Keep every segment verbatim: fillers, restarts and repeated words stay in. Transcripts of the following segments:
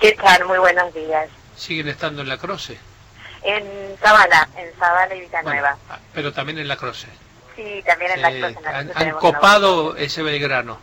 ¿Qué tal? Muy buenos días. ¿Siguen estando en La Croce? En Zabala, en Zabala y Villanueva. Bueno, pero también en La Croce. Sí, también en eh, La Croce. En la han, Croce han copado ese Belgrano.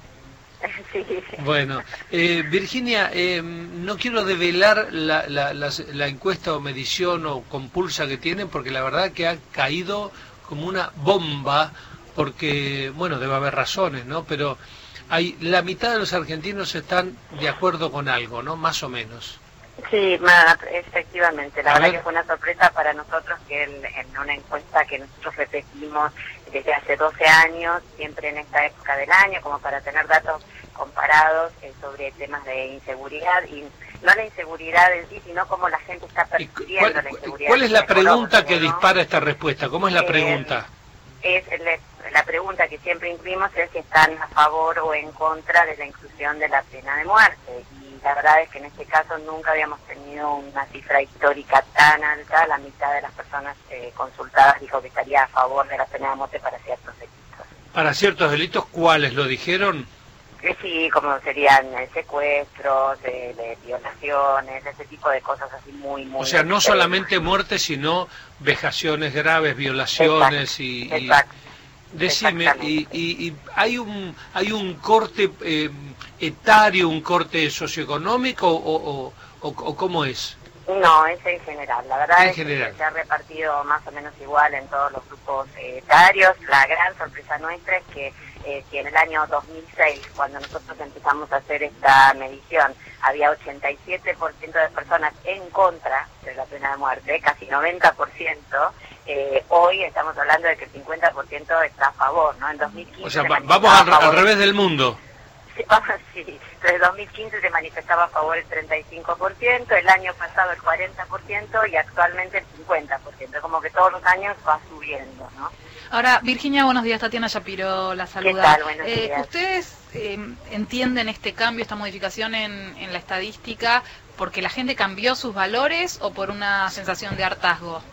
Sí. Bueno, eh, Virginia, eh, no quiero develar la, la, la, la encuesta o medición o compulsa que tienen, porque la verdad que ha caído como una bomba, porque, bueno, debe haber razones, ¿no? Pero hay la mitad de los argentinos están de acuerdo con algo, ¿no? Más o menos. Sí, ma, efectivamente. La A verdad ver. que fue una sorpresa para nosotros que el, en una encuesta que nosotros repetimos desde hace doce años, siempre en esta época del año, como para tener datos comparados eh, sobre temas de inseguridad, y no la inseguridad en sí, sino cómo la gente está percibiendo ¿Cuál, la inseguridad. ¿Cuál es la pregunta que ¿no? dispara esta respuesta? ¿Cómo es la Eh, pregunta? Es la, la pregunta que siempre incluimos es si están a favor o en contra de la inclusión de la pena de muerte. Y la verdad es que en este caso nunca habíamos tenido una cifra histórica tan alta. La mitad de las personas eh, consultadas dijo que estaría a favor de la pena de muerte para ciertos delitos. ¿Para ciertos delitos cuáles lo dijeron? Eh, sí, como serían eh, secuestros, eh, de violaciones, ese tipo de cosas así muy, muy... O sea, no extremas. solamente muerte, sino vejaciones graves, violaciones Exacto, y... y... exacto. Decime, y, Exactamente. y, y hay un hay un corte eh, etario, un corte socioeconómico o, o, o, o cómo es? No, es en general. La verdad En es general. que se ha repartido más o menos igual en todos los grupos eh, etarios. La gran sorpresa nuestra es que eh, si en el año dos mil seis, cuando nosotros empezamos a hacer esta medición, había ochenta y siete por ciento de personas en contra de la pena de muerte, casi noventa por ciento, eh, hoy estamos hablando de que el cincuenta por ciento está a favor, ¿no? En dos mil quince O sea, se va- manifestaba vamos al, a favor- al revés del mundo. Sí, vamos, sí. Desde dos mil quince se manifestaba a favor el treinta y cinco por ciento, el año pasado el cuarenta por ciento y actualmente el cincuenta por ciento. Como que todos los años va subiendo, ¿no? Ahora, Virginia, buenos días. Tatiana Shapiro la saluda. ¿Qué tal? Buenos Eh, días. ¿Ustedes eh, entienden este cambio, esta modificación en, en la estadística porque la gente cambió sus valores o por una sensación de hartazgo?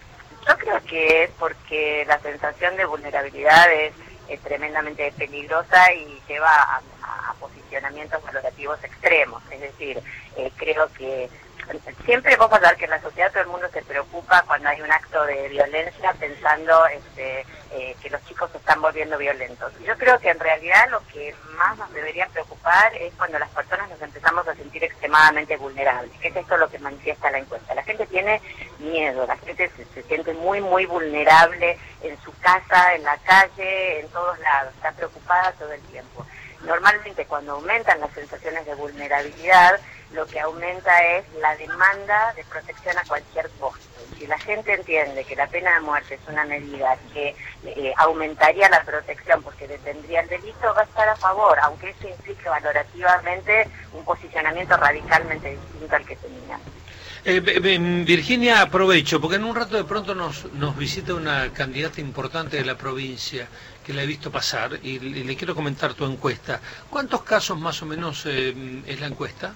Yo creo que es porque la sensación de vulnerabilidad es, es tremendamente peligrosa y lleva a, a posicionamientos valorativos extremos. Es decir, eh, creo que siempre vos vas a ver que en la sociedad todo el mundo se preocupa cuando hay un acto de violencia pensando este, eh, que los chicos se están volviendo violentos. Yo creo que en realidad lo que más nos debería preocupar es cuando las personas nos empezamos a sentir extremadamente vulnerables, que es esto lo que manifiesta la encuesta. La gente tiene miedo, la gente se, se siente muy, muy vulnerable en su casa, en la calle, en todos lados, está preocupada todo el tiempo. Normalmente cuando aumentan las sensaciones de vulnerabilidad, lo que aumenta es la demanda de protección a cualquier costo. Si la gente entiende que la pena de muerte es una medida que eh, aumentaría la protección porque detendría el delito, va a estar a favor, aunque eso implique valorativamente un posicionamiento radicalmente distinto al que tenía. Eh, Virginia, aprovecho, porque en un rato de pronto nos, nos visita una candidata importante de la provincia, que la he visto pasar, y, y le quiero comentar tu encuesta. ¿Cuántos casos más o menos eh, es la encuesta?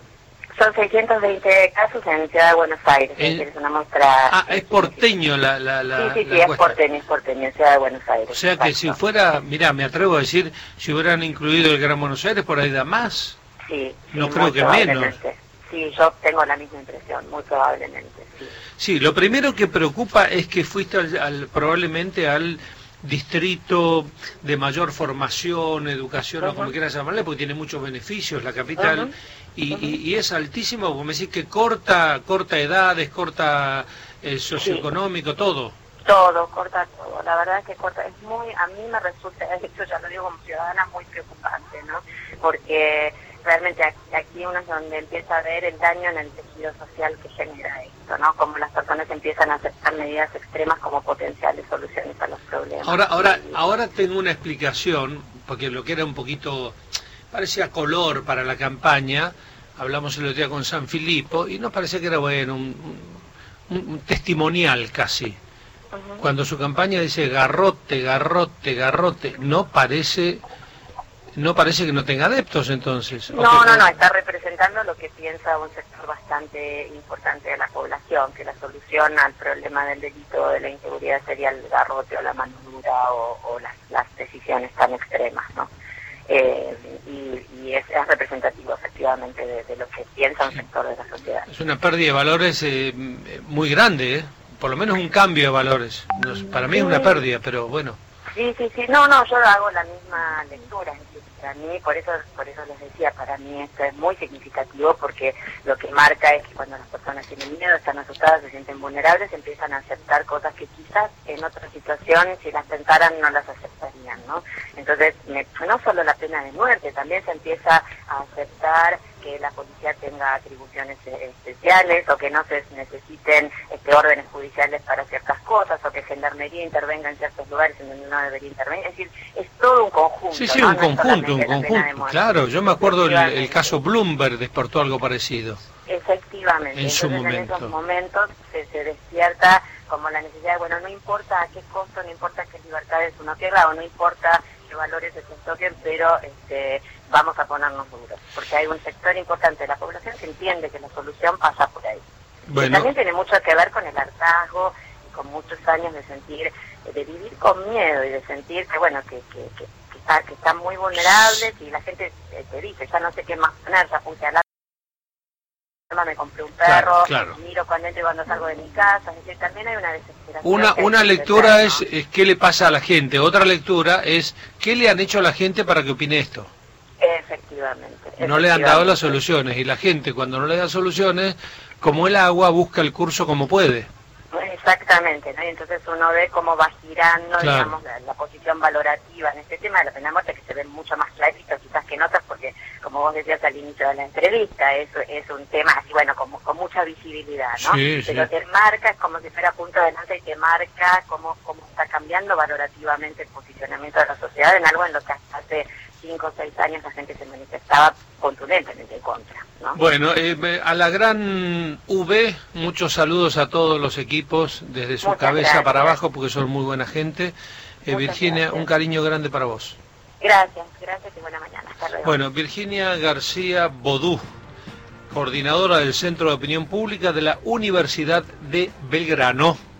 Son seiscientos veinte casos en Ciudad de Buenos Aires, El... es una muestra... Ah, es porteño la, la, la Sí, sí, sí, la es porteño, es porteño, en Ciudad de Buenos Aires. O sea que exacto. si fuera, mirá, me atrevo a decir, si hubieran incluido el Gran Buenos Aires, por ahí da más. Sí, sí, No creo muy que menos. probablemente. Sí, yo tengo la misma impresión, muy probablemente, sí. Sí, lo primero que preocupa es que fuiste al, al, probablemente al distrito de mayor formación, educación, uh-huh. o como quieras llamarle, porque tiene muchos beneficios, la capital, uh-huh. y, uh-huh. y, y es altísimo, como me decís, que corta, corta edades, corta eh, socioeconómico, sí. todo. Todo, corta todo. La verdad es que corta, es muy, a mí me resulta, esto ya lo digo como ciudadana, muy preocupante, ¿no? Porque realmente aquí uno es donde empieza a ver el daño en el tejido social que genera esto, ¿no? Como las personas empiezan a aceptar medidas extremas como potenciales soluciones a los problemas. Ahora, ahora, ahora tengo una explicación, porque lo que era un poquito, parecía color para la campaña, hablamos el otro día con San Filipo, y nos parecía que era bueno, un, un, un testimonial casi. Uh-huh. Cuando su campaña dice garrote, garrote, garrote, no parece... No parece que no tenga adeptos, entonces. No, okay. no, no, está representando lo que piensa un sector bastante importante de la población, que la solución al problema del delito de la inseguridad sería el garrote o la mano dura o, o las, las decisiones tan extremas, ¿no? eh, y, y es, es representativo efectivamente de, de lo que piensa un Sí. sector de la sociedad. Es una pérdida de valores eh, muy grande, ¿eh? Por lo menos un cambio de valores. No, para mí es una pérdida, pero bueno. Sí, sí, sí, no, no, yo hago la misma lectura, es decir, para mí, por eso por eso les decía, para mí esto es muy significativo porque lo que marca es que cuando las personas tienen miedo, están asustadas, se sienten vulnerables, empiezan a aceptar cosas que quizás en otra situación, si las pensaran, no las aceptarían, ¿no? Entonces, me, no solo la pena de muerte, también se empieza a aceptar que la policía tenga atribuciones eh, especiales o que no se necesiten este, órdenes judiciales para ciertas cosas o que Gendarmería intervenga en ciertos lugares en donde no debería intervenir. Es decir, es todo un conjunto. Sí, sí, ¿no? un No es conjunto, un solamente la pena de conjunto. muerte. Claro, yo me acuerdo el, el Efectivamente. caso Bloomberg despertó algo parecido. Efectivamente. En su Entonces, momento. en esos momentos se, se despierta como la necesidad de, bueno, no importa a qué costo, no importa qué libertades uno pierda o no importa qué valores se toquen, pero este, vamos a ponernos duros, porque hay un sector importante de la población que entiende que la solución pasa por ahí. Bueno. Y también tiene mucho que ver con el hartazgo y con muchos años de sentir, de vivir con miedo y de sentir que, bueno, que, que, que, que, está, que están muy vulnerables y la gente eh, te dice, ya no sé qué más poner, ya puse al me compré un perro, Claro, claro. miro cuando entro y cuando salgo de mi casa, es decir, también hay una desesperación. Una, que hay una que lectura entender, es, es qué le pasa a la gente, otra lectura es qué le han hecho a la gente para que opine esto. ¿no? Efectivamente. No le han dado las efectivamente. soluciones y la gente cuando no le da soluciones, como el agua, busca el curso como puede. Exactamente, ¿no? Y entonces uno ve cómo va girando, Claro. digamos, la, la posición valorativa en este tema de la pena de muerte, que se ve mucho más clarito quizás que en otras, porque como vos decías al inicio de la entrevista, es, es un tema así, bueno, con, con mucha visibilidad, ¿no? Sí, Pero sí. te marca, es como si fuera punto de lanza y te marca cómo, cómo está cambiando valorativamente el posicionamiento de la sociedad en algo en lo que hasta hace cinco o seis años la gente se manifestaba contundentemente en contra, ¿no? Bueno, eh, a la gran V, muchos saludos a todos los equipos, desde su Muchas cabeza gracias. para abajo, porque son muy buena gente. Eh, Muchas Virginia, gracias. un cariño grande para vos. Gracias, gracias y buena mañana. Hasta luego. Bueno, Virginia García Bodú, coordinadora del Centro de Opinión Pública de la Universidad de Belgrano.